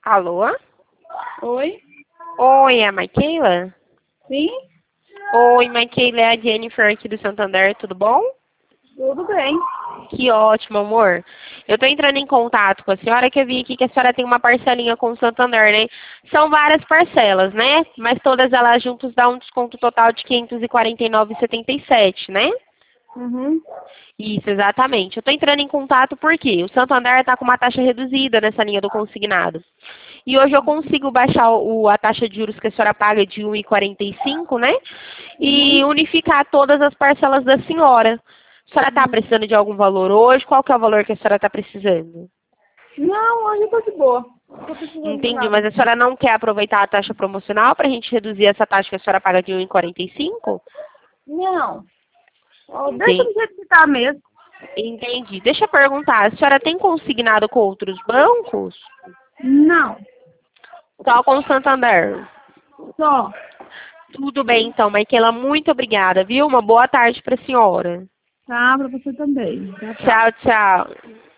Alô? Oi? Oi, é a Maquila? Sim? Oi, Maquila, é a Jennifer aqui do Santander, tudo bom? Tudo bem. Que ótimo, amor. Eu tô entrando em contato com a senhora que eu vi aqui que a senhora tem uma parcelinha com o Santander, né? São várias parcelas, né? Mas todas elas juntas dão um desconto total de R$ 549,77, né? Uhum. Isso, exatamente. Eu tô entrando em contato porque o Santander está com uma taxa reduzida nessa linha do consignado. E hoje eu consigo baixar a taxa de juros que a senhora paga de 1,45, né? E Uhum. unificar todas as parcelas da senhora. A senhora está precisando de algum valor hoje? Qual que é o valor que a senhora está precisando? Não, hoje eu tô de boa. Não tô precisando de Entendi, nada. mas a senhora não quer aproveitar a taxa promocional para a gente reduzir essa taxa que a senhora paga de 1,45? Não. Ó, deixa Entendi. do jeito que tá mesmo. Entendi. Deixa eu perguntar, a senhora tem consignado com outros bancos? Não. Só com o Santander. Só. Tudo bem, então, Maikela, muito obrigada, viu? Uma boa tarde para a senhora. Tá, pra você também. Tchau, tchau. Tchau, tchau.